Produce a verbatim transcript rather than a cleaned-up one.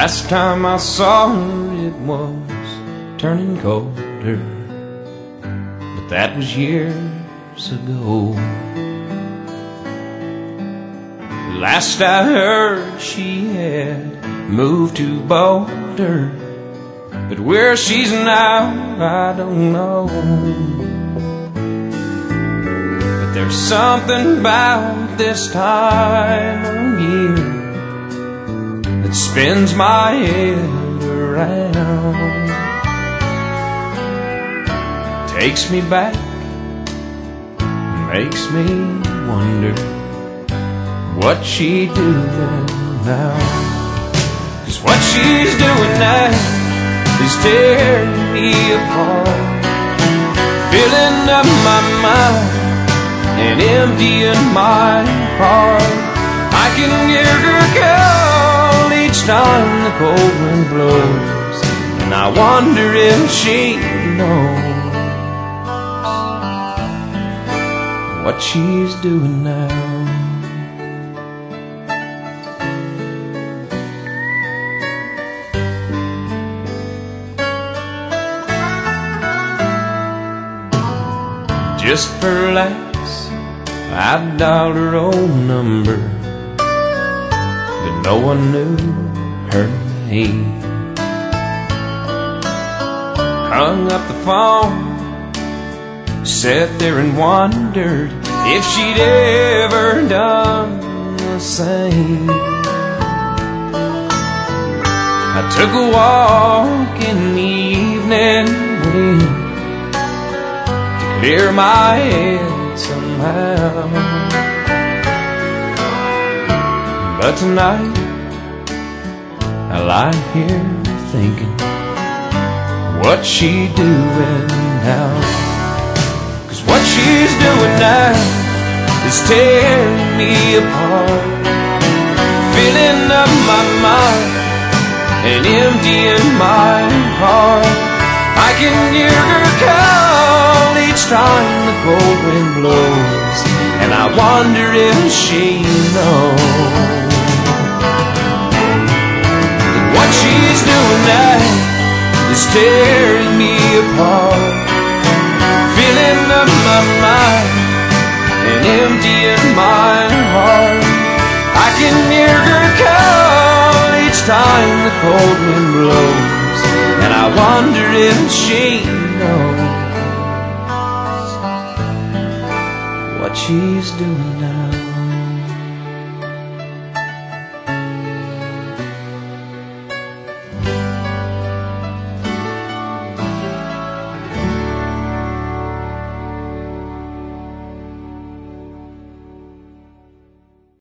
Last time I saw her, it was turning colder, but that was years ago. Last I heard, she had moved to Boulder, but where she's now, I don't know. But there's something about this time of year that spins my head around, takes me back, makes me wonder what she doing now. 'Cause what she's doing now is tearing me apart, filling up my mind and emptying my heart. I can hear her call each time the cold wind blows, and I wonder if she knows what she's doing now. Just for laughs, I'd dialed her old number, but no one knew her name. Hung up the phone, sat there and wondered if she'd ever done the same. I took a walk in the evening wind, clear my head somehow. But tonight I lie here thinking, what's she doing now? 'Cause what she's doing now is tearing me apart, filling up my mind and emptying my heart. I can hear her call each time the cold wind blows, and I wonder if she knows that what she's doing now is tearing me apart, filling up my mind and emptying my heart. I can hear her call each time the cold wind blows, and I wonder if she knows what she's doing now.